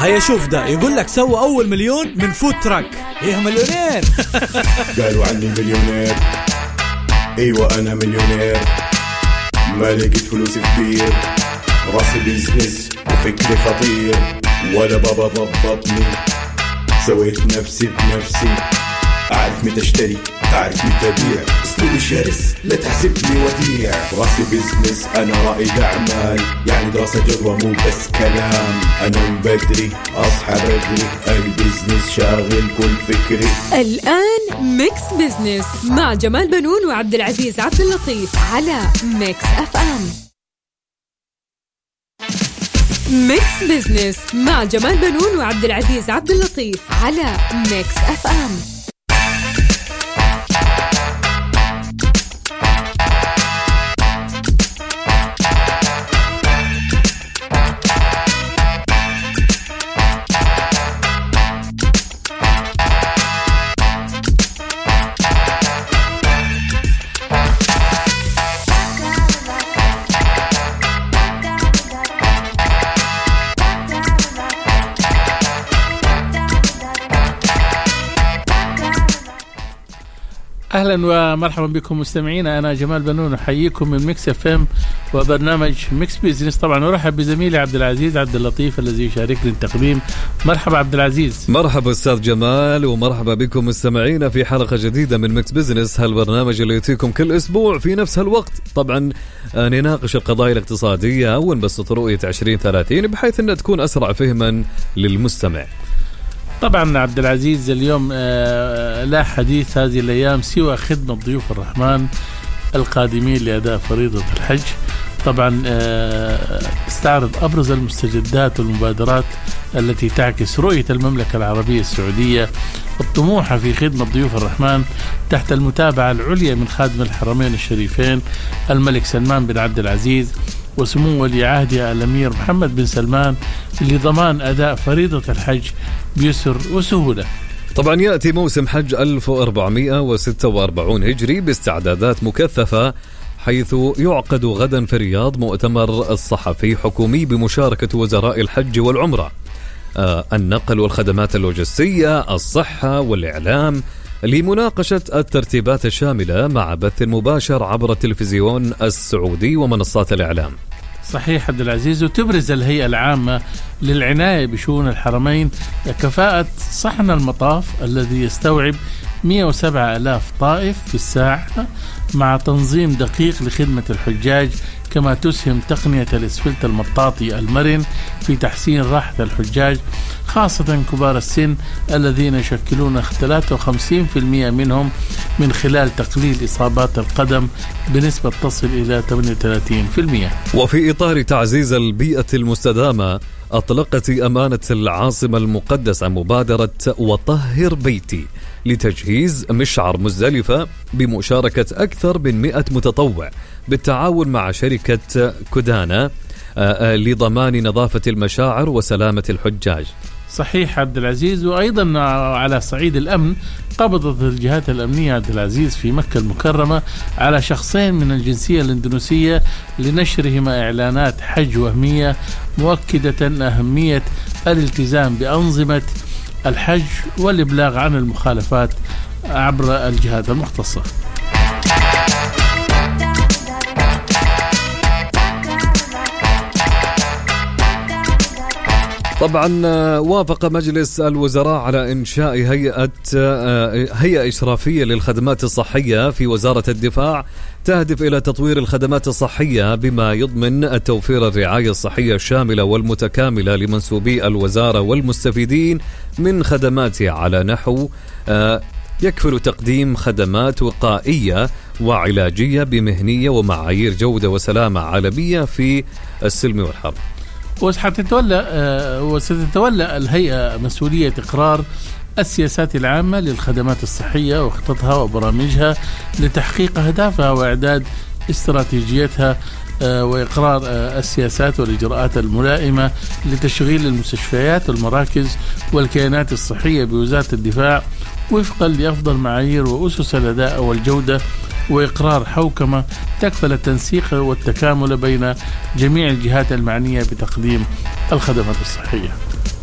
هيا شوف ده يقول لك سوى أول مليون من فود تراك. إيه مليونير. قالوا عني مليونير، ايوه انا مليونير، ما لقيت فلوس كتير، راسي بيزنس وفكري خطير، ولا بابا ضبطني، سويت نفسي بنفسي، اعرف متى اشتري اعرف متى ابيع، اسلوبي شرس لا تحسبني وديع، راسي بيزنس انا رائد اعمال، يعني دراسة جدوى مو بس كلام، انا من بدري اصحى بدري، البيزنس شاغل كل فكري. الان ميكس بيزنس مع جمال بنون وعبد العزيز عبد اللطيف على ميكس اف ام. ميكس بيزنس مع جمال بنون وعبد العزيز عبد اللطيف على ميكس اف ام. أهلا ومرحبا بكم مستمعينا، أنا جمال بنون أحييكم من ميكس اف ام وبرنامج ميكس بيزنس. طبعا أرحب بزميلي عبد العزيز عبد اللطيف الذي يشاركني التقديم. مرحبا عبد العزيز. مرحبا أستاذ جمال، ومرحبا بكم مستمعينا في حلقة جديدة من ميكس بيزنس، هالبرنامج اللي يأتيكم كل أسبوع في نفس هالوقت. طبعا نناقش القضايا الاقتصادية ونبسط رؤية 2030 بحيث أنها تكون أسرع فهما للمستمع. طبعا عبد العزيز اليوم لا حديث هذه الأيام سوى خدمة ضيوف الرحمن القادمين لأداء فريضة الحج. طبعا استعرض أبرز المستجدات والمبادرات التي تعكس رؤية المملكة العربية السعودية الطموحة في خدمة ضيوف الرحمن تحت المتابعة العليا من خادم الحرمين الشريفين الملك سلمان بن عبد العزيز وسمو ولي عهده الأمير محمد بن سلمان لضمان أداء فريضة الحج بيسر وسهولة. طبعا يأتي موسم حج 1446 هجري باستعدادات مكثفة، حيث يعقد غدا في الرياض مؤتمر الصحفي حكومي بمشاركة وزراء الحج والعمرة، النقل والخدمات اللوجستية، الصحة والإعلام، لمناقشة الترتيبات الشاملة مع بث مباشر عبر التلفزيون السعودي ومنصات الإعلام. صحيح عبد العزيز. وتبرز الهيئة العامة للعناية بشؤون الحرمين كفاءة صحن المطاف الذي يستوعب 107,000 طائف في الساعة مع تنظيم دقيق لخدمة الحجاج، كما تسهم تقنية الإسفلت المطاطي المرن في تحسين راحة الحجاج خاصة كبار السن الذين يشكلون 53% منهم من خلال تقليل إصابات القدم بنسبة تصل إلى 38%. وفي إطار تعزيز البيئة المستدامة أطلقت أمانة العاصمة المقدسة مبادرة وطهر بيتي لتجهيز مشعر مزدلفة بمشاركة أكثر من 100 متطوع بالتعاون مع شركة كودانا لضمان نظافة المشاعر وسلامة الحجاج. صحيح عبد العزيز. وأيضا على صعيد الأمن قبضت الجهات الأمنية عبد العزيز في مكة المكرمة على شخصين من الجنسية الإندونيسية لنشرهما إعلانات حج وهمية مؤكدة أهمية الالتزام بأنظمة الحج والإبلاغ عن المخالفات عبر الجهات المختصة. طبعا وافق مجلس الوزراء على إنشاء هيئة إشرافية للخدمات الصحية في وزارة الدفاع تهدف إلى تطوير الخدمات الصحية بما يضمن توفير الرعاية الصحية الشاملة والمتكاملة لمنسوبي الوزارة والمستفيدين من خدماتها على نحو يكفل تقديم خدمات وقائية وعلاجية بمهنية ومعايير جودة وسلامة عالمية في السلم والحرب. وستتولى الهيئة مسؤولية إقرار السياسات العامة للخدمات الصحية وخططها وبرامجها لتحقيق أهدافها وإعداد استراتيجيتها وإقرار السياسات والإجراءات الملائمة لتشغيل المستشفيات والمراكز والكيانات الصحية بوزارة الدفاع وفقا لأفضل معايير وأسس الأداء والجودة، وإقرار حوكمة تكفل التنسيق والتكامل بين جميع الجهات المعنية بتقديم الخدمات الصحية.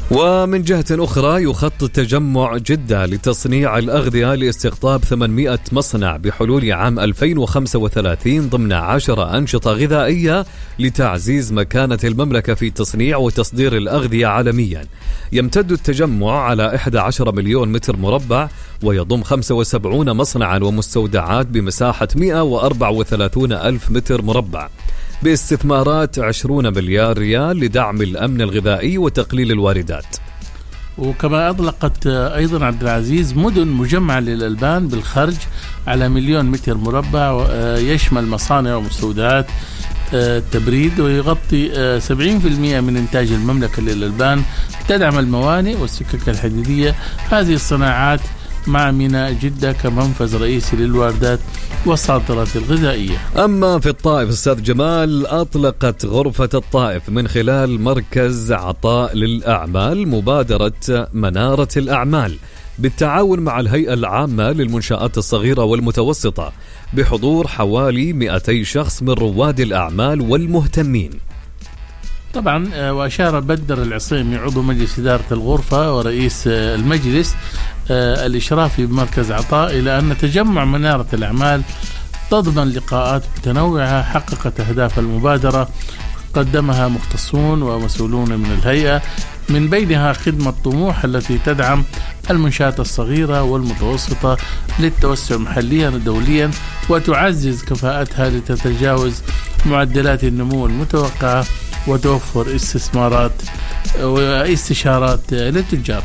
ومن جهة أخرى يخطط تجمع جدة لتصنيع الأغذية لاستقطاب 800 مصنع بحلول عام 2035 ضمن 10 أنشطة غذائية لتعزيز مكانة المملكة في تصنيع وتصدير الأغذية عالميا. يمتد التجمع على 11 مليون متر مربع ويضم 75 مصنعا ومستودعات بمساحة 134 ألف متر مربع باستثمارات 20 مليار ريال لدعم الأمن الغذائي وتقليل الواردات. وكما أطلقت أيضا عبد العزيز مدن مجمعة للألبان بالخرج على مليون متر مربع، يشمل مصانع ومستودعات التبريد، ويغطي 70% من إنتاج المملكة للألبان، تدعم الموانئ والسكك الحديدية. هذه الصناعات مع ميناء جدة كمنفذ رئيسي للواردات والصادرات الغذائية. أما في الطائف أستاذ جمال، أطلقت غرفة الطائف من خلال مركز عطاء للأعمال مبادرة منارة الأعمال بالتعاون مع الهيئة العامة للمنشآت الصغيرة والمتوسطة بحضور حوالي 200 شخص من رواد الأعمال والمهتمين. طبعا وأشار بدر العصيمي عضو مجلس إدارة الغرفة ورئيس المجلس الإشرافي بمركز عطاء إلى أن تجمع منارة الأعمال تضمن لقاءات متنوعة حققت أهداف المبادرة قدمها مختصون ومسؤولون من الهيئة، من بينها خدمة طموح التي تدعم المنشآت الصغيرة والمتوسطة للتوسع محليا ودوليا وتعزز كفاءتها لتتجاوز معدلات النمو المتوقعة وتوفر استثمارات واستشارات للتجار.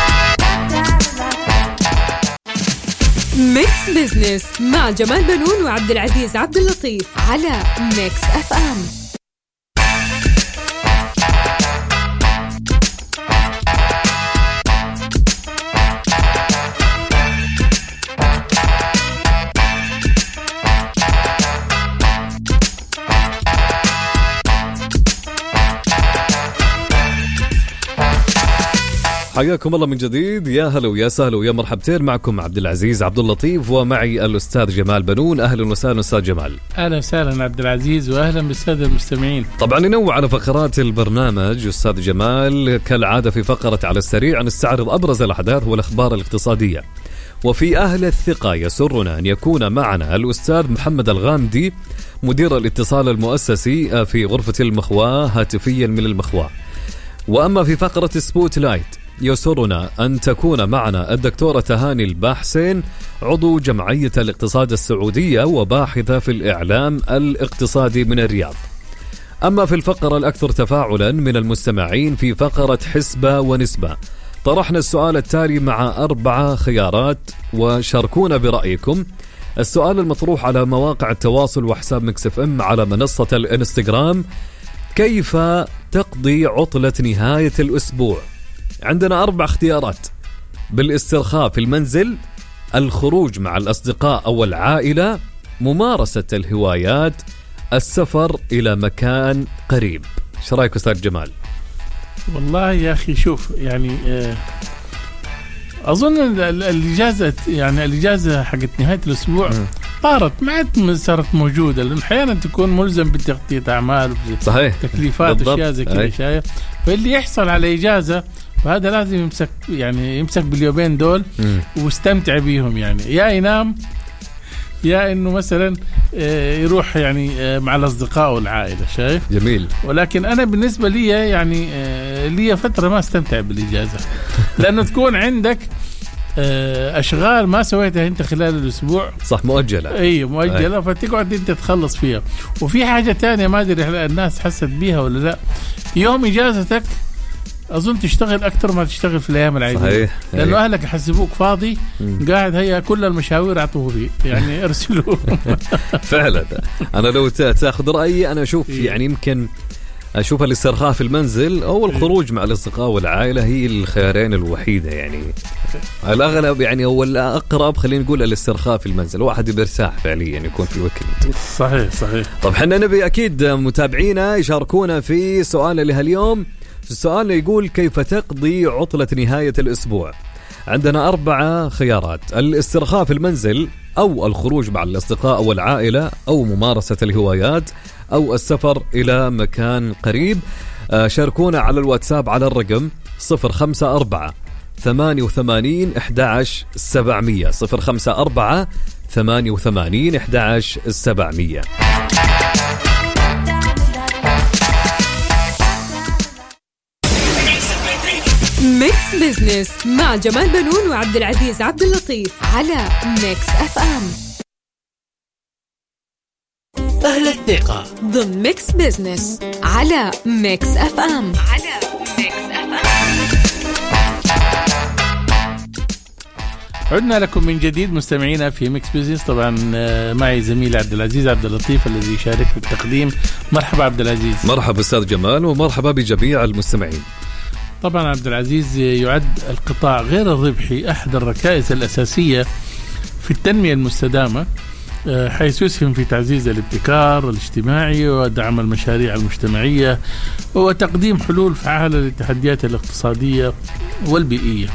ميكس بزنس مع جمال بنون وعبد العزيز عبد اللطيف على ميكس اف ام. حياكم الله من جديد، يا هلا ويا سهلا ويا مرحبتين. معكم عبد العزيز عبد اللطيف ومعي الأستاذ جمال بنون. أهلا وسهلا أستاذ جمال. أهلا وسهلا عبد العزيز وأهلا بالسادة المستمعين. طبعا ننوع على فقرات البرنامج أستاذ جمال كالعادة. في فقرة على السريع نستعرض أبرز الأحداث والأخبار الاقتصادية، وفي أهل الثقة يسرنا أن يكون معنا الأستاذ محمد الغامدي مدير الاتصال المؤسسي في غرفة المخواة هاتفيا من المخواة. وأما في فقرة سبوت لايت يسرنا أن تكون معنا الدكتورة تهاني الباحسين عضو جمعية الاقتصاد السعودية وباحثة في الإعلام الاقتصادي من الرياض. أما في الفقرة الأكثر تفاعلا من المستمعين في فقرة حسبة ونسبة طرحنا السؤال التالي مع 4 خيارات وشاركونا برأيكم. السؤال المطروح على مواقع التواصل وحساب ميكس اف ام على منصة الانستغرام: كيف تقضي عطلة نهاية الأسبوع؟ عندنا 4 اختيارات: بالاسترخاء في المنزل، الخروج مع الأصدقاء أو العائلة، ممارسة الهوايات، السفر إلى مكان قريب. ايش رايك أستاذ جمال؟ والله يا أخي شوف، يعني أظن الإجازة، يعني الإجازة حقت نهاية الأسبوع طارت، ما عاد صارت موجودة، لأن أحيانا تكون ملزم بتغطية أعمال صحيح تكليفات وأشياء زي كذا شايف. فاللي يحصل على إجازة فهذا لازم يمسك باليومين دول واستمتع بيهم، يعني يا ينام يا إنه مثلا يروح يعني مع الأصدقاء والعائلة. شايف جميل. ولكن أنا بالنسبة لي يعني لي فترة ما استمتع بالإجازة لأنه تكون عندك أشغال ما سويتها أنت خلال الأسبوع، صح، مؤجلة. أي مؤجلة، فتقعد أنت تخلص فيها. وفي حاجة تانية ما أدري الناس حست بيها ولا لا، يوم إجازتك أظن تشتغل أكتر ما تشتغل في الأيام العادية. صحيح. لأنه أهلك يحسبوك فاضي قاعد، هي كل المشاوير أعطوه فيه، يعني أرسلوه. فعلا أنا لو تأخذ رأيي أنا أشوف يعني يمكن أشوف الاسترخاء في المنزل أو الخروج مع الأصدقاء والعائلة هي الخيارين الوحيدة. يعني الأغلب يعني هو الأقرب، خلينا نقول الاسترخاء في المنزل، واحد بيرتاح فعليا يكون في الويكند. صحيح. طب حنا نبي أكيد متابعينا يشاركونا في سؤالنا لهاليوم. السؤال يقول: كيف تقضي عطلة نهاية الأسبوع؟ عندنا 4 خيارات: الاسترخاء في المنزل، أو الخروج مع الأصدقاء والعائلة، أو ممارسة الهوايات، أو السفر إلى مكان قريب. شاركونا على الواتساب على الرقم 054 88 11 700 054 88 11 700. ميكس بزنس مع جمال بنون وعبد العزيز عبد اللطيف على ميكس اف ام. أهل الثقة ضمن ميكس بزنس على ميكس اف ام. عدنا لكم من جديد مستمعينا في ميكس بيزنس. طبعا معي زميلي عبد العزيز عبد اللطيف الذي يشارك في التقديم. مرحبا عبد العزيز. مرحبا أستاذ جمال ومرحبا بجميع المستمعين. طبعا عبد العزيز يعد القطاع غير الربحي أحد الركائز الأساسية في التنمية المستدامة، حيث يسهم في تعزيز الابتكار الاجتماعي ودعم المشاريع المجتمعية وتقديم حلول فعالة للتحديات الاقتصادية والبيئية.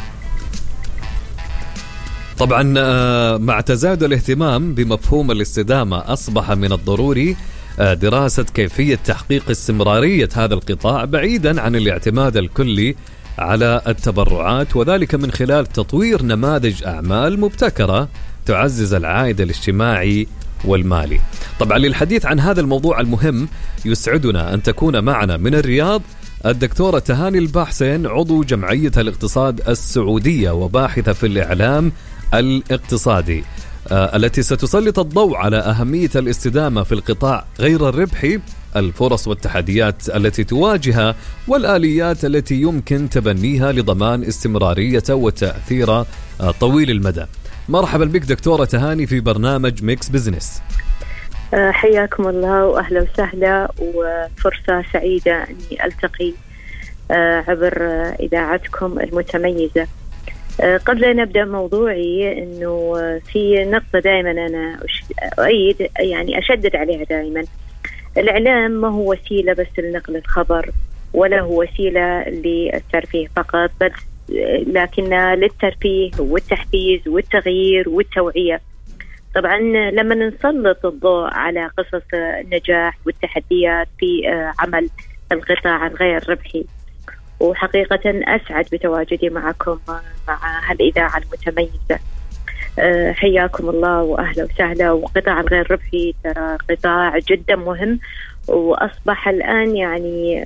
طبعا مع تزايد الاهتمام بمفهوم الاستدامة أصبح من الضروري دراسة كيفية تحقيق استمرارية هذا القطاع بعيدا عن الاعتماد الكلي على التبرعات، وذلك من خلال تطوير نماذج أعمال مبتكرة تعزز العائد الاجتماعي والمالي. طبعا للحديث عن هذا الموضوع المهم يسعدنا أن تكون معنا من الرياض الدكتورة تهاني الباحسين، عضو جمعية الاقتصاد السعودية وباحثة في الإعلام الاقتصادي، التي ستسلط الضوء على أهمية الاستدامة في القطاع غير الربحي، الفرص والتحديات التي تواجهها والآليات التي يمكن تبنيها لضمان استمراريته وتأثيره طويل المدى. مرحبا بك دكتورة تهاني في برنامج ميكس بزنس. حياكم الله وأهلا وسهلا، وفرصة سعيدة أني ألتقي عبر إذاعتكم المتميزة. قبل أن نبدأ موضوعي أنه في نقطة دائما أنا أؤيد، يعني أشدد عليها دائما. الإعلام ما هو وسيلة بس لنقل الخبر، ولا هو وسيلة للترفيه فقط، بل لكنها للترفيه والتحفيز والتغيير والتوعية. طبعا لما نسلط الضوء على قصص النجاح والتحديات في عمل القطاع الغير ربحي، وحقيقة أسعد بتواجدي معكم مع هالإذاعة المتميزة. حياكم الله وأهلا وسهلا. وقطاع الغير ربحي ترى قطاع جدا مهم، وأصبح الآن يعني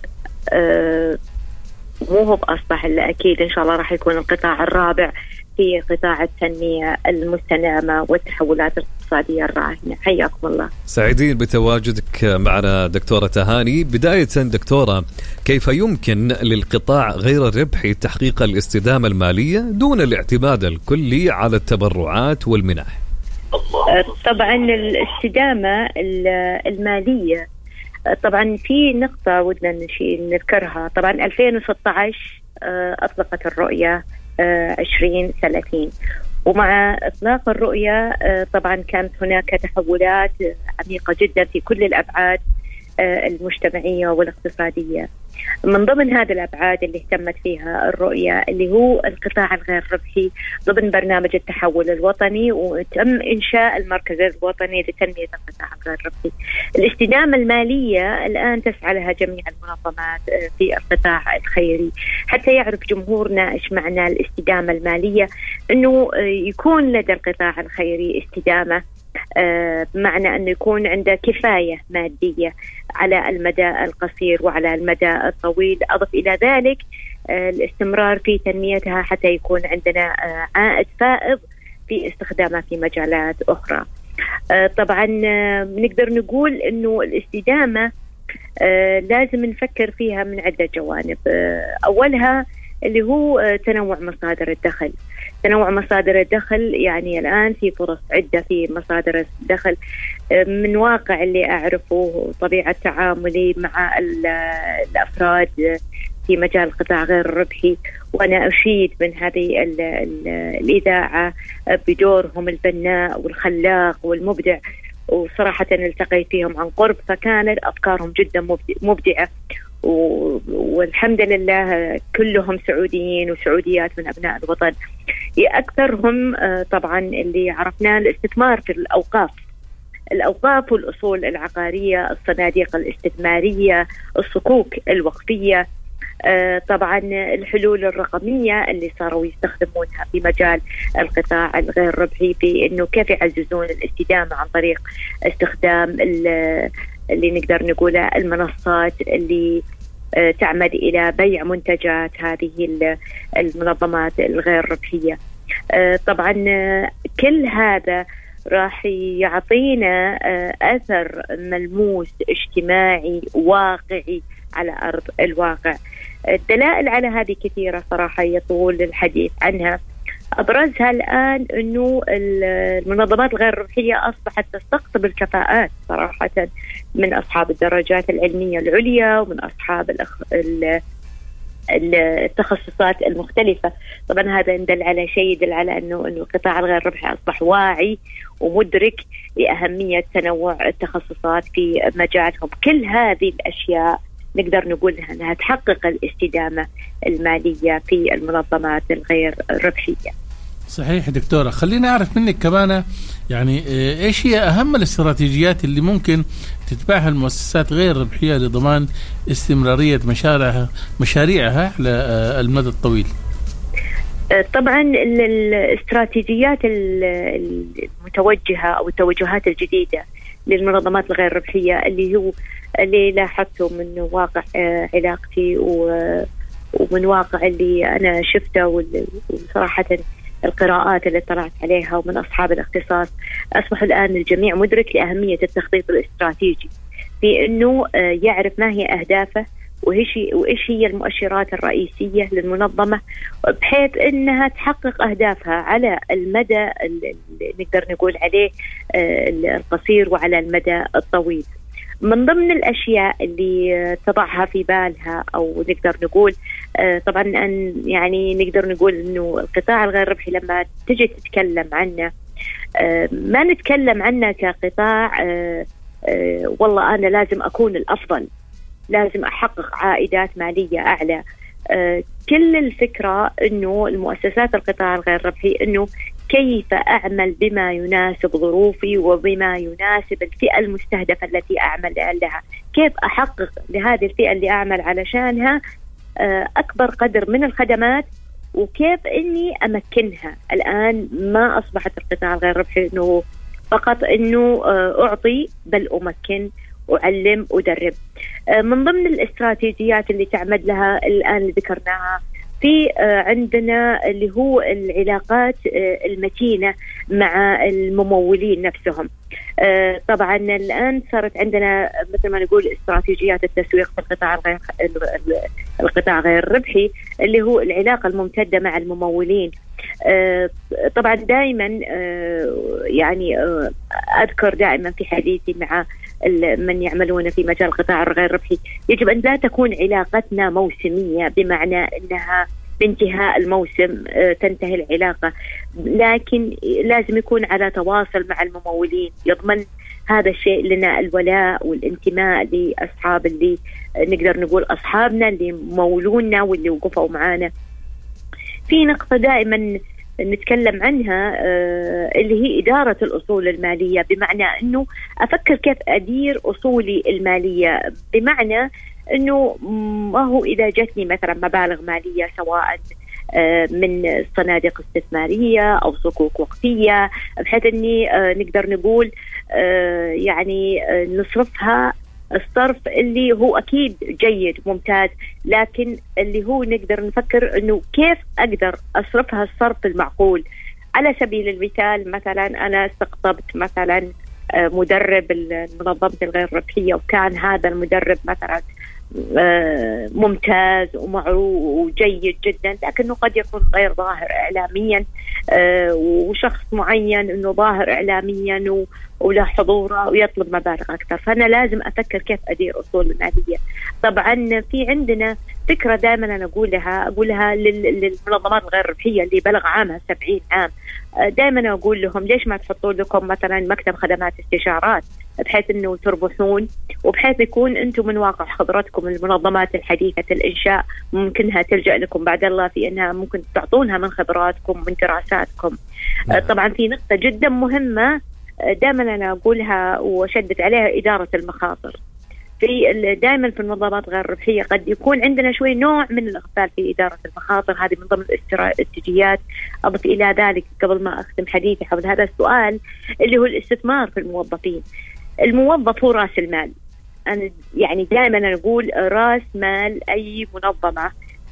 مو هو بأصبح إلا أكيد إن شاء الله راح يكون القطاع الرابع في قطاع التنمية المستدامة والتحولات الاقتصادية الراهنة. حياكم الله. سعيدين بتواجدك معنا دكتورة تهاني. بداية دكتورة، كيف يمكن للقطاع غير الربحي تحقيق الاستدامة المالية دون الاعتماد الكلي على التبرعات والمنح؟ طبعا الاستدامة المالية، طبعا في نقطة ودنا نذكرها. طبعا 2016 أطلقت الرؤية 2030، ومع إطلاق الرؤية طبعا كانت هناك تحولات عميقة جدا في كل الأبعاد المجتمعية والاقتصادية. من ضمن هذه الأبعاد اللي اهتمت فيها الرؤية اللي هو القطاع الغير ربحي ضمن برنامج التحول الوطني، وتم إنشاء المركز الوطني لتنمية القطاع الغير ربحي. الاستدامة المالية الآن تسعى لها جميع المنظمات في القطاع الخيري، حتى يعرف جمهورنا إيش معنى الاستدامة المالية، أنه يكون لدى القطاع الخيري استدامة، بمعنى أنه يكون عنده كفاية مادية على المدى القصير وعلى المدى الطويل. أضف إلى ذلك الاستمرار في تنميتها حتى يكون عندنا عائد فائض في استخدامها في مجالات أخرى. طبعا نقدر نقول أنه الاستدامة لازم نفكر فيها من عدة جوانب. أولها اللي هو تنوع مصادر الدخل. تنوع مصادر الدخل يعني الآن في فرص عدة في مصادر الدخل. من واقع اللي أعرفه طبيعة تعاملي مع الأفراد في مجال القطاع غير الربحي، وأنا أشيد من هذه الإذاعة بدورهم البناء والخلاق والمبدع، وصراحة التقيت فيهم عن قرب، فكانت أفكارهم جدا مبدعة، والحمد لله كلهم سعوديين وسعوديات من أبناء الوطن. أكثرهم طبعا اللي عرفناه الاستثمار في الأوقاف والأصول العقارية، الصناديق الاستثمارية، الصكوك الوقفية. طبعا الحلول الرقمية اللي صاروا يستخدمونها في مجال القطاع الغير ربحي، في إنه كيف يعززون الاستدامة عن طريق استخدام اللي نقدر نقوله المنصات اللي تعمد إلى بيع منتجات هذه المنظمات الغير ربحية. طبعا كل هذا راح يعطينا أثر ملموس اجتماعي واقعي على أرض الواقع. الدلائل على هذه كثيرة صراحة يطول الحديث عنها. أبرزها الآن أنه المنظمات الغير ربحية أصبحت تستقطب الكفاءات صراحة من أصحاب الدرجات العلمية العليا ومن أصحاب التخصصات المختلفة. طبعا هذا يدل على شيء، يدل على أنه القطاع الغير ربحي أصبح واعي ومدرك لأهمية تنوع التخصصات في مجالهم. كل هذه الأشياء نقدر نقولها أنها تحقق الاستدامة المالية في المنظمات الغير ربحية. صحيح دكتورة، خلينا أعرف منك كمان يعني إيش هي أهم الاستراتيجيات اللي ممكن تتبعها المؤسسات غير ربحية لضمان استمرارية مشاريعها على المدى الطويل؟ طبعا الاستراتيجيات المتوجهة أو التوجهات الجديدة للمنظمات الغير ربحية اللي لاحظته من واقع علاقتي ومن واقع اللي أنا شفته وصراحة القراءات اللي طلعت عليها ومن أصحاب الاختصاص، أصبح الآن الجميع مدرك لأهمية التخطيط الاستراتيجي في أنه يعرف ما هي أهدافه وإيش هي المؤشرات الرئيسية للمنظمة بحيث أنها تحقق أهدافها على المدى اللي نقدر نقول عليه القصير وعلى المدى الطويل. من ضمن الأشياء اللي تضعها في بالها أو نقدر نقول طبعا أن يعني نقدر نقول أنه القطاع الغير ربحي لما تجي تتكلم عنه ما نتكلم عنه كقطاع والله أنا لازم أكون الأفضل، لازم أحقق عائدات مالية أعلى. كل الفكرة أنه المؤسسات القطاع الغير ربحي أنه كيف أعمل بما يناسب ظروفي وبما يناسب الفئة المستهدفة التي أعمل لها، كيف أحقق لهذه الفئة اللي أعمل علشانها أكبر قدر من الخدمات وكيف أني أمكنها. الآن ما أصبحت القطاع الغير ربحي أنه فقط أنه أعطي، بل أمكن، أعلم، أدرب. من ضمن الاستراتيجيات اللي تعمد لها الآن اللي ذكرناها في عندنا اللي هو العلاقات المتينة مع الممولين نفسهم. طبعا الآن صارت عندنا مثل ما نقول استراتيجيات التسويق في القطاع غير الربحي اللي هو العلاقة الممتدة مع الممولين. طبعا دائما يعني أذكر دائما في حديثي مع من يعملون في مجال القطاع الغير ربحي يجب أن لا تكون علاقتنا موسمية بمعنى أنها بانتهاء الموسم تنتهي العلاقة، لكن لازم يكون على تواصل مع الممولين يضمن هذا الشيء لنا الولاء والانتماء لأصحاب اللي نقدر نقول أصحابنا اللي مولونا واللي وقفوا معانا. في نقطة دائما نتكلم عنها اللي هي إدارة الأصول المالية، بمعنى أنه أفكر كيف أدير أصولي المالية، بمعنى أنه ما هو إذا جتني مثلا مبالغ مالية سواء من صناديق استثمارية أو صكوك وقتية بحيث أني نقدر نقول يعني نصرفها الصرف اللي هو أكيد جيد ممتاز، لكن اللي هو نقدر نفكر أنه كيف أقدر أصرفها الصرف المعقول. على سبيل المثال مثلا أنا استقطبت مثلا مدرب المنظمة الغير ربحية وكان هذا المدرب مثلا ممتاز ومعروف وجيد جدا، لكنه قد يكون غير ظاهر إعلاميا وشخص معين أنه ظاهر إعلاميا وله حضوره ويطلب مبالغ أكثر. فأنا لازم أفكر كيف أدير أصول المالية. طبعا في عندنا فكرة دائما أنا أقولها للمنظمات الغير ربحية اللي بلغ عامها 70 عام، دائما أقول لهم ليش ما تحطوا لكم مثلا مكتب خدمات استشارات بحيث أنه تربحون وبحيث يكون أنتم من واقع خبرتكم المنظمات الحديثة الإنشاء ممكنها تلجأ لكم بعد الله في أنها ممكن تعطونها من خبراتكم من دراساتكم. طبعا في نقطة جدا مهمة دائما أنا أقولها وشدت عليها إدارة المخاطر. دائما في المنظمات غير الربحية قد يكون عندنا شوي نوع من الإغفال في إدارة المخاطر. هذه من ضمن الاستراتيجيات. أضف إلى ذلك قبل ما أختم حديثي حول هذا السؤال اللي هو الاستثمار في الموظفين. الموظف هو رأس المال. أنا يعني دائما نقول رأس مال أي منظمة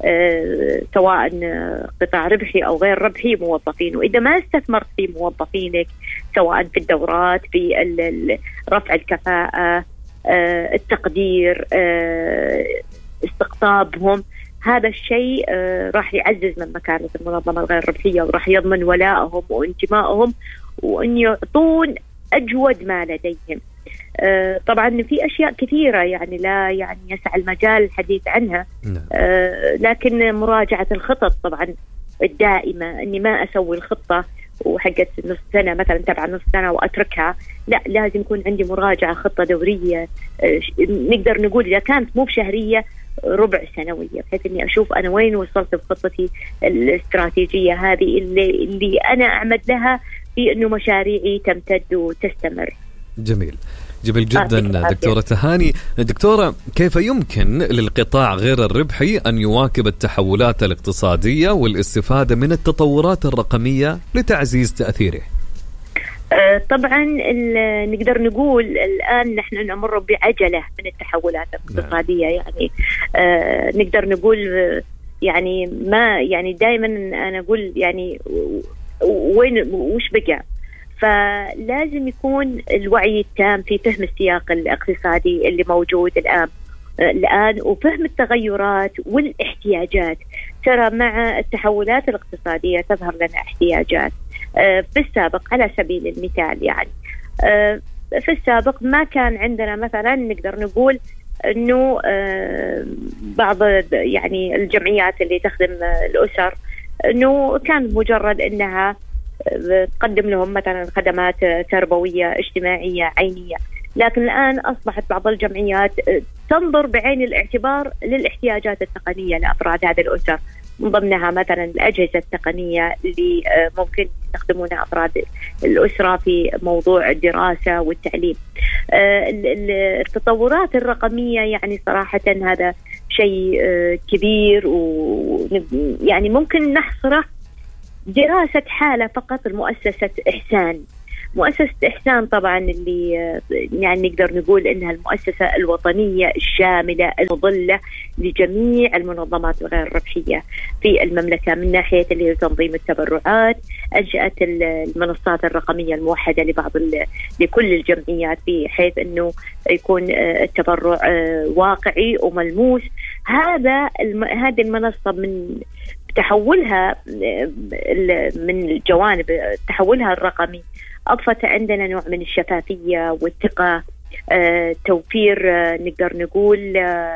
سواء قطاع ربحي أو غير ربحي موظفين. وإذا ما استثمرت في موظفينك سواء في الدورات، في رفع الكفاءة، التقدير، استقطابهم، هذا الشيء راح يعزز من مكانة المنظمة الغير ربحية، وراح يضمن ولائهم وانتمائهم وأن يعطون أجود ما لديهم. طبعا في أشياء كثيرة يعني لا يعني يسع المجال الحديث عنها، لكن مراجعة الخطط طبعا الدائمة، أني ما أسوي الخطة وحقت نص سنة مثلا تبع نص سنة وأتركها، لا لازم يكون عندي مراجعة خطة دورية. نقدر نقول إذا كانت مو بشهرية ربع سنوية، بحيث أني أشوف أنا وين وصلت بخطتي الاستراتيجية هذه اللي أنا أعمد لها في أنه مشاريعي تمتد وتستمر. جميل جدا دكتورة تهاني. دكتورة، كيف يمكن للقطاع غير الربحي أن يواكب التحولات الاقتصادية والاستفادة من التطورات الرقمية لتعزيز تأثيره؟ طبعا نقدر نقول الآن نحن نمر بعجلة من التحولات الاقتصادية. يعني نقدر نقول يعني ما يعني دائما أنا أقول يعني وين وش بقى، فلازم يكون الوعي التام في فهم السياق الاقتصادي اللي موجود الآن وفهم التغيرات والاحتياجات. ترى مع التحولات الاقتصادية تظهر لنا احتياجات. في السابق على سبيل المثال يعني في السابق ما كان عندنا مثلا نقدر نقول أنه بعض يعني الجمعيات اللي تخدم الأسر أنه كان مجرد أنها تقدم لهم مثلا خدمات تربوية اجتماعية عينية، لكن الآن أصبحت بعض الجمعيات تنظر بعين الاعتبار للاحتياجات التقنية لأفراد هذه الأسر، من ضمنها مثلا الأجهزة التقنية اللي ممكن يستخدمونها أفراد الأسرة في موضوع الدراسة والتعليم. التطورات الرقمية يعني صراحة هذا شيء كبير، ويعني ممكن نحصره دراسة حالة فقط المؤسسة إحسان. مؤسسة إحسان طبعا اللي يعني نقدر نقول إنها المؤسسة الوطنية الشاملة المظلة لجميع المنظمات الغير ربحية في المملكة، من ناحية اللي هي تنظيم التبرعات. أنشأت المنصات الرقمية الموحدة لكل الجمعيات بحيث إنه يكون التبرع واقعي وملموس. هذه المنصة من تحولها من الجوانب تحولها الرقمي أضفت عندنا نوع من الشفافية والثقة، توفير نقدر نقول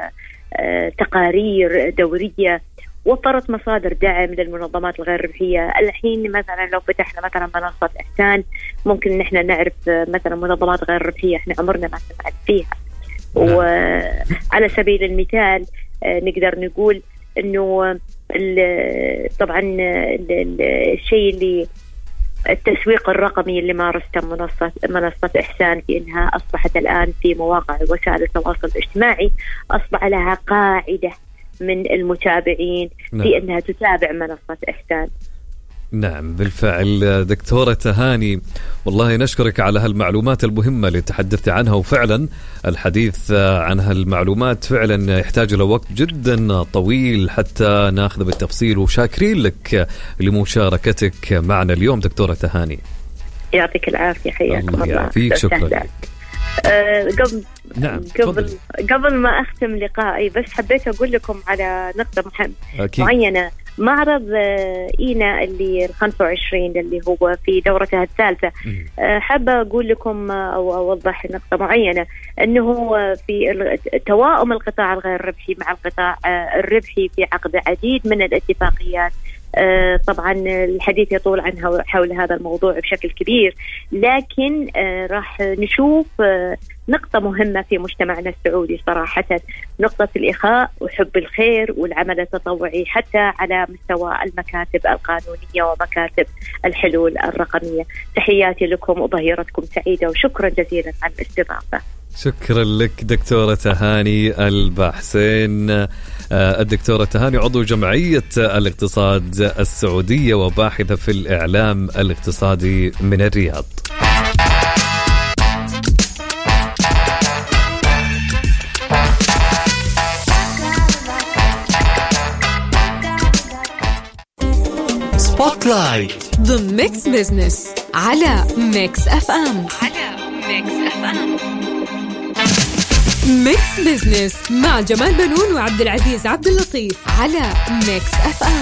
تقارير دورية، وفرت مصادر دعم للمنظمات الغير ربحية. الحين مثلا لو فتحنا مثلا منصة إحسان ممكن نحن نعرف مثلا منظمات غير ربحية احنا عمرنا ما سمعت فيها. وعلى سبيل المثال نقدر نقول انه طبعا الشيء اللي التسويق الرقمي اللي مارسته منصة إحسان في إنها أصبحت الآن في مواقع وسائل التواصل الاجتماعي أصبح لها قاعدة من المتابعين في إنها تتابع منصة إحسان. نعم بالفعل دكتورة تهاني، والله نشكرك على هالمعلومات المهمة اللي تحدثت عنها، وفعلا الحديث عن هالمعلومات فعلا يحتاج له وقت جدا طويل حتى ناخذ بالتفصيل، وشاكرين لك لمشاركتك معنا اليوم دكتورة تهاني. يعطيك العافية، حياك الله. يعافيك، شكرا لك. قبل ما أختم لقائي بس حبيت أقول لكم على نقطة معينة. معرض إينا اللي 25 اللي هو في دورتها الثالثة، حابة أقول لكم أو أوضح نقطة معينة، أنه في توائم القطاع الغير ربحي مع القطاع الربحي في عقد عديد من الاتفاقيات. طبعا الحديث يطول عنها حول هذا الموضوع بشكل كبير، لكن راح نشوف نقطة مهمة في مجتمعنا السعودي صراحة، نقطة الإخاء وحب الخير والعمل التطوعي حتى على مستوى المكاتب القانونية ومكاتب الحلول الرقمية. تحياتي لكم وظهيرتكم سعيدة، وشكرا جزيلا على الاستضافة. شكرا لك دكتورة تهاني الباحسين. الدكتورة تهاني عضو جمعية الاقتصاد السعودية وباحثة في الإعلام الاقتصادي من الرياض. سبوت لايت The Mix Business على ميكس اف ام. ميكس بزنس مع جمال بنون وعبد العزيز عبد اللطيف على ميكس اف ام.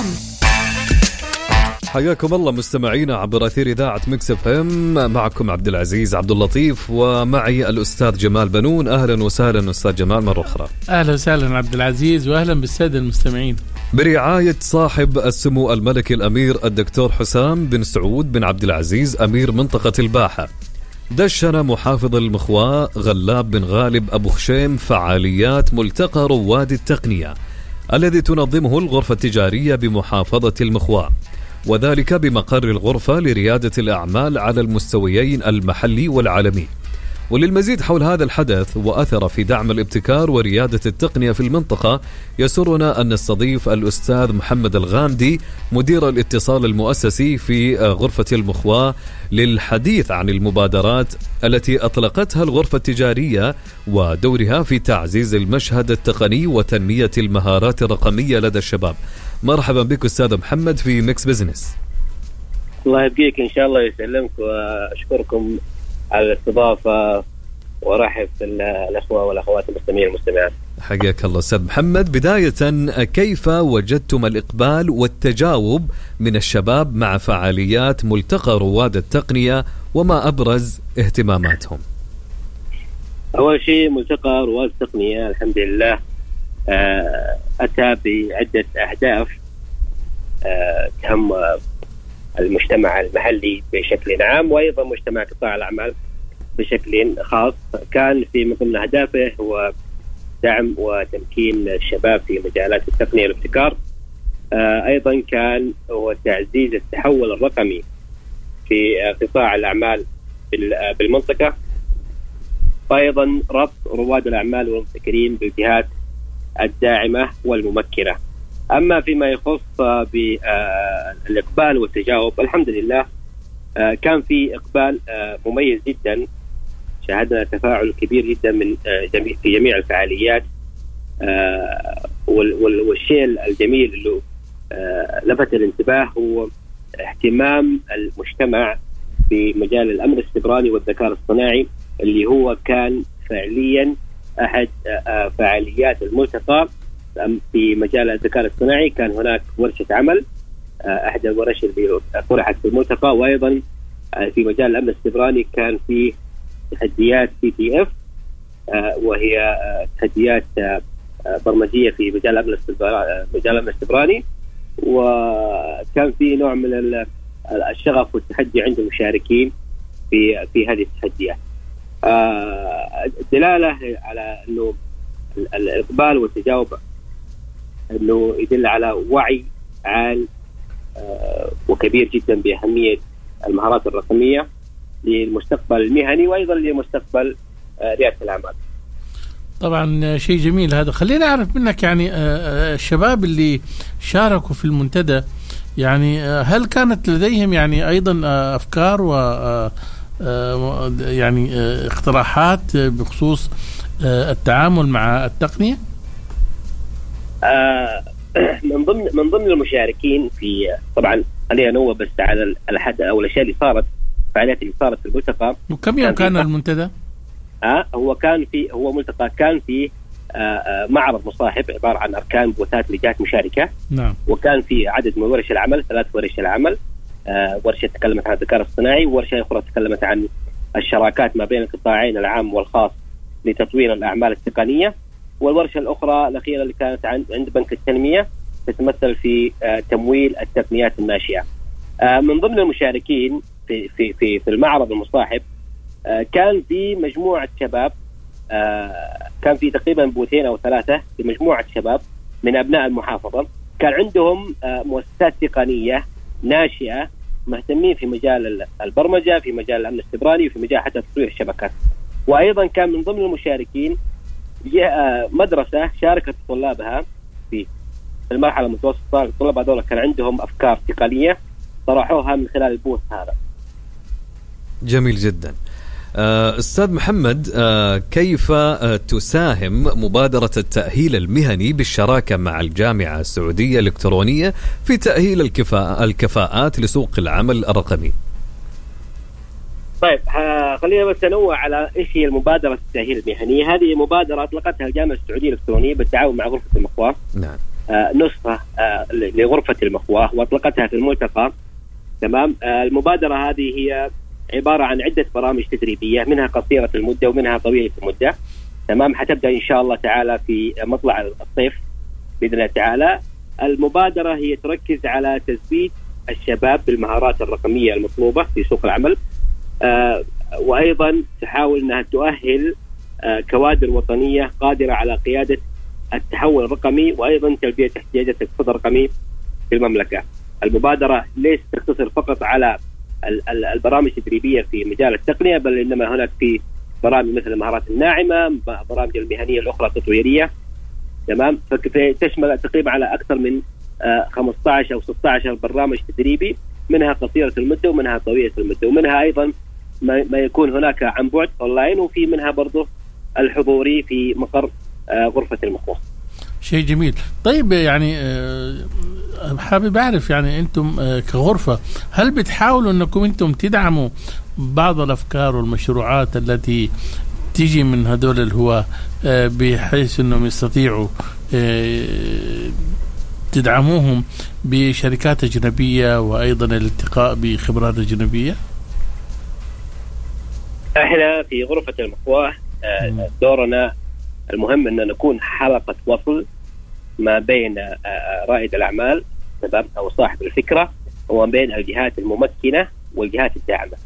حياكم الله مستمعينا عبر أثير إذاعة ميكس اف ام. معكم عبد العزيز عبد اللطيف ومعي الأستاذ جمال بنون. أهلا وسهلا أستاذ جمال مرة أخرى. أهلا وسهلا عبد العزيز وأهلا بالسادة المستمعين. برعاية صاحب السمو الملكي الأمير الدكتور حسام بن سعود بن عبد العزيز أمير منطقة الباحة، دشن محافظ المخواة غلاب بن غالب أبو خشيم فعاليات ملتقى رواد التقنية الذي تنظمه الغرفة التجارية بمحافظة المخواة، وذلك بمقر الغرفة لريادة الأعمال على المستويين المحلي والعالمي. وللمزيد حول هذا الحدث وأثر في دعم الابتكار وريادة التقنية في المنطقة، يسرنا أن نستضيف الأستاذ محمد الغامدي مدير الاتصال المؤسسي في غرفة المخواة للحديث عن المبادرات التي أطلقتها الغرفة التجارية ودورها في تعزيز المشهد التقني وتنمية المهارات الرقمية لدى الشباب. مرحبا بك أستاذ محمد في ميكس بزنس. الله يبقيك إن شاء الله يسلمك، وأشكركم على الاستضافة ورحب الأخوة والأخوات المستمعين والمستمعات. حياك الله أستاذ محمد. بداية كيف وجدتم الإقبال والتجاوب من الشباب مع فعاليات ملتقى رواد التقنية وما أبرز اهتماماتهم؟ أول شيء ملتقى رواد التقنية الحمد لله أتى بعدة أهداف تهم المجتمع المحلي بشكل عام وأيضا مجتمع قطاع الأعمال بشكل خاص. كان في من ضمن أهدافه هو دعم وتمكين الشباب في مجالات التقنية والابتكار. أيضا كان هو تعزيز التحول الرقمي في قطاع الأعمال بالمنطقة، وأيضا ربط رواد الأعمال والمبتكرين بالجهات الداعمة والممكنة. أما فيما يخص بالإقبال والتجاوب الحمد لله كان في إقبال مميز جدا، شاهدنا تفاعل كبير جدا من في جميع الفعاليات. والشيء الجميل اللي لفت الانتباه هو اهتمام المجتمع بمجال الأمن السيبراني والذكاء الاصطناعي اللي هو كان فعليا أحد فعاليات الملتقى في مجال الذكاء الاصطناعي. كان هناك ورشة عمل أحد الورش اللي طرحت في الملتقى، وأيضا في مجال الأمن السيبراني كان في تحديات CTF وهي تحديات برمجية في مجال الأمن السيبراني، وكان في نوع من الشغف والتحدي عند المشاركين في هذه التحديات. الدلالة على أنه الإقبال والتجاوب أنه يدل على وعي عال وكبير جدا بأهمية المهارات الرقمية للمستقبل المهني وأيضا لمستقبل ريادة الأعمال. طبعا شيء جميل هذا. خلينا نعرف منك يعني الشباب اللي شاركوا في المنتدى يعني هل كانت لديهم يعني أيضا أفكار و يعني اقتراحات بخصوص التعامل مع التقنية؟ من ضمن المشاركين في طبعا خلينا نوه بس على الحد او الاشياء اللي صارت، الفعاليات اللي صارت في الملتقى. وكم يوم كان المنتدى؟ هو ملتقى كان في معرض مصاحب عباره عن اركان بوثات لجهات مشاركه. نعم. وكان في عدد من ورش العمل، 3 ورش العمل. ورشه تكلمت عن الذكاء الاصطناعي، وورشه اخرى تكلمت عن الشراكات ما بين القطاعين العام والخاص لتطوير الاعمال التقنيه، والورشه الاخرى الاخيره اللي كانت عند بنك التنميه تتمثل في تمويل التقنيات الناشئه. من ضمن المشاركين في المعرض المصاحب كان في مجموعه شباب، كان في تقريبا 2 أو 3 في مجموعه شباب من ابناء المحافظه، كان عندهم مؤسسات تقنيه ناشئه مهتمين في مجال البرمجه، في مجال الامن السيبراني، وفي مجال حتى تطوير الشبكات. وأيضا كان من ضمن المشاركين مدرسة شاركت طلابها في المرحلة المتوسطة. الطلاب هذول كان عندهم أفكار تقنية طرحوها من خلال البوث هذا. جميل جدا. أستاذ محمد، كيف تساهم مبادرة التأهيل المهني بالشراكة مع الجامعة السعودية الإلكترونية في تأهيل الكفاءات لسوق العمل الرقمي؟ طيب خلينا بس ننوع على إيش هي المبادرة التأهيل المهني. هذه مبادرة أطلقتها الجامعة السعودية الإلكترونية بالتعاون مع غرفة المخواة. نعم. نسخة لغرفة المخواة وأطلقتها في الملتقى. تمام. المبادرة هذه هي عبارة عن عدة برامج تدريبية، منها قصيرة المدة ومنها طويلة المدة. تمام. حتبدأ إن شاء الله تعالى في مطلع الصيف بإذن الله تعالى. المبادرة هي تركز على تزويد الشباب بالمهارات الرقمية المطلوبة في سوق العمل، وأيضا تحاول أنها تؤهل كوادر وطنية قادرة على قيادة التحول الرقمي وأيضا تلبية احتياجات الاقتصاد الرقمي في المملكة. المبادرة ليست تقتصر فقط على البرامج التدريبية في مجال التقنية، بل إنما هناك في برامج مثل المهارات الناعمة، برامج المهنية الأخرى التطويرية. تمام. فتشمل تقريبا على أكثر من 15 أو 16 برنامج تدريبي، منها قصيرة المدة ومنها طويلة المدة، ومنها أيضا ما يكون هناك عن بعد أونلاين، وفي منها برضه الحضوري في مقر غرفة المخواة. شيء جميل. طيب يعني حابب أعرف يعني أنتم كغرفة هل بتحاولوا أنكم أنتم تدعموا بعض الأفكار والمشروعات التي تيجي من هدول الهواة بحيث أنهم يستطيعوا تدعموهم بشركات أجنبية وأيضا الالتقاء بخبرات أجنبية؟ احنا في غرفة المخواة دورنا المهم أن نكون حلقة وصل ما بين رائد الأعمال أو صاحب الفكرة وما بين الجهات الممكنة والجهات الداعمة.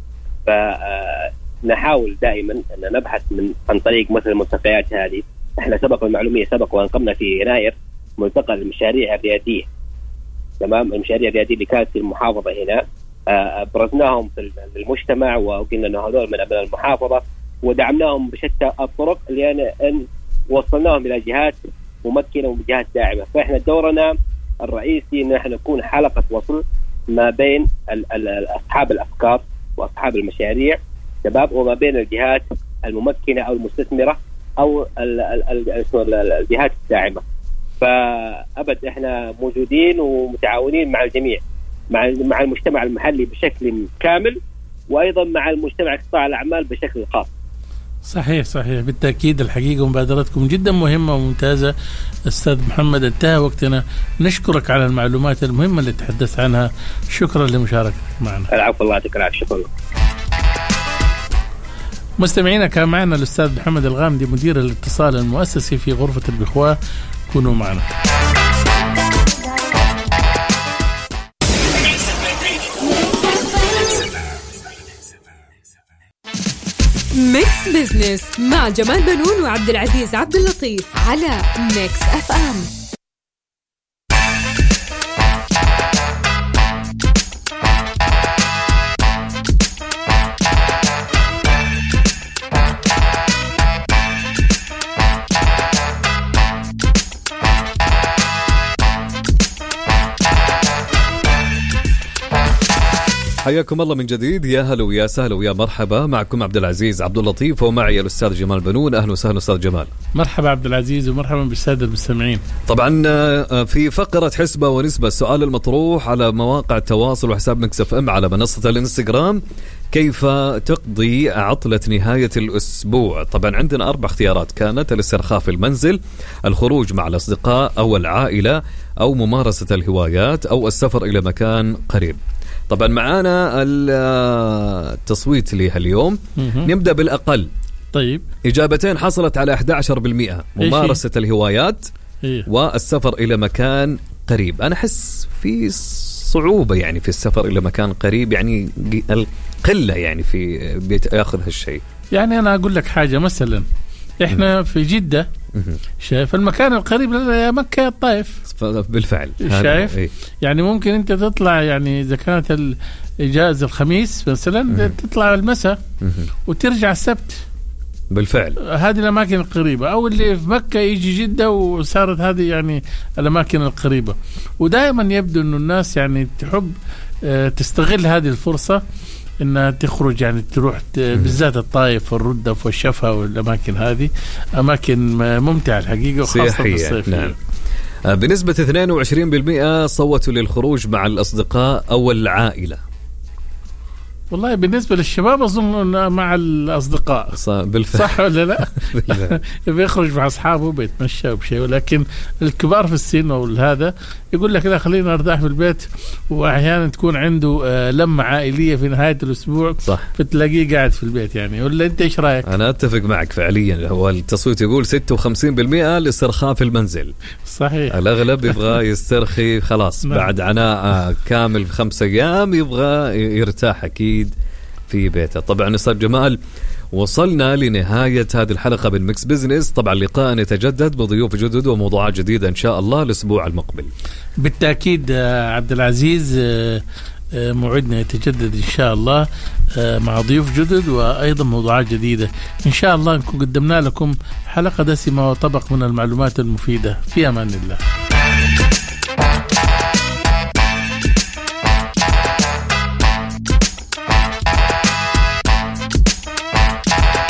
فنحاول دائما أن نبحث عن طريق مثل الملتقيات هذه. احنا سبق المعلومية وانقمنا في يناير ملتقى المشاريع الريادية. تمام. المشاريع الريادية اللي كانت في المحافظة هنا برزناهم في المجتمع وقلنا أنه هذول من أبناء المحافظة ودعمناهم بشتى الطرق لأن وصلناهم إلى جهات ممكنة وجهات داعمة. فإحنا دورنا الرئيسي أن احنا نكون حلقة وصل ما بين أصحاب الأفكار وأصحاب المشاريع شباب وما بين الجهات الممكنة أو المستثمرة أو الجهات الداعمة. فأبد احنا موجودين ومتعاونين مع الجميع، مع المجتمع المحلي بشكل كامل وأيضا مع المجتمع قطاع الأعمال بشكل خاص. صحيح بالتأكيد. الحقيقة مبادرتكم جدا مهمة وممتازة. أستاذ محمد انتهى وقتنا، نشكرك على المعلومات المهمة اللي تحدث عنها. شكرا لمشاركتك معنا. العفو، الله يعطيك العافية. شكرا. مستمعينا كان معنا الأستاذ محمد الغامدي مدير الاتصال المؤسسي في غرفة المخواة. كونوا معنا. ميكس بزنس مع جمال بنون وعبد العزيز عبد اللطيف على ميكس اف ام. حياكم الله من جديد. يا هلا ويا سهلا ويا مرحبا. معكم عبد العزيز عبد اللطيف ومعي الأستاذ جمال بنون. أهلا وسهلا أستاذ جمال. مرحبا عبد العزيز ومرحبا بالسادة المستمعين. طبعا في فقرة حسبة ونسبة السؤال المطروح على مواقع التواصل وحساب ميكس اف ام على منصة الانستغرام: كيف تقضي عطلة نهاية الأسبوع؟ طبعا عندنا 4 اختيارات كانت: الاسترخاء في المنزل، الخروج مع الأصدقاء أو العائلة، أو ممارسة الهوايات، أو السفر إلى مكان قريب. طبعا معانا التصويت لها اليوم. نبدأ بالأقل. طيب. إجابتين حصلت على 11%: ممارسة الهوايات والسفر إلى مكان قريب. أنا أحس في صعوبة يعني في السفر إلى مكان قريب، يعني القلة يعني في بياخذ هالشيء. يعني أنا أقول لك حاجة، مثلا إحنا في جدة شايف المكان القريب لنا مكة الطائف بالفعل شايف يعني ممكن أنت تطلع، يعني إذا كانت الإجازة الخميس مثلا تطلع المساء وترجع السبت بالفعل هذه الأماكن القريبة، أو اللي في مكة يجي جدة وصارت هذه يعني الأماكن القريبة. ودائما يبدو أنه الناس يعني تحب تستغل هذه الفرصة انها تخرج، يعني تروح بالذات الطائف والردف والشفا والاماكن هذه اماكن ممتعه الحقيقه، وخاصه في الصيف. نعم. بنسبه 22% صوتوا للخروج مع الاصدقاء او العائله. والله بالنسبة للشباب أظن مع الأصدقاء صح ولا لا؟ بيخرج مع أصحابه بيتمشى بشيء، ولكن الكبار في السن وهذا يقول لك لا خلينا نرتاح في البيت، وأحيانا تكون عنده لمة عائلية في نهاية الأسبوع صح، فتلاقيه قاعد في البيت يعني. ولا أنت إيش رأيك؟ أنا أتفق معك فعليا. هو التصويت يقول 56% الاسترخاء في المنزل. صحيح، الأغلب يبغى يسترخي خلاص بعد عناء كامل في 5 أيام، يبغى يرتاح أكيد في بيته. طبعا أستاذ جمال وصلنا لنهاية هذه الحلقة من ميكس بزنس. طبعا لقاء يتجدد بضيوف جدد وموضوعات جديدة إن شاء الله الأسبوع المقبل. بالتأكيد عبد العزيز، موعدنا يتجدد إن شاء الله مع ضيوف جدد وأيضا موضوعات جديدة إن شاء الله. نكون قدمنا لكم حلقة دسمة وطبق من المعلومات المفيدة. في أمان الله.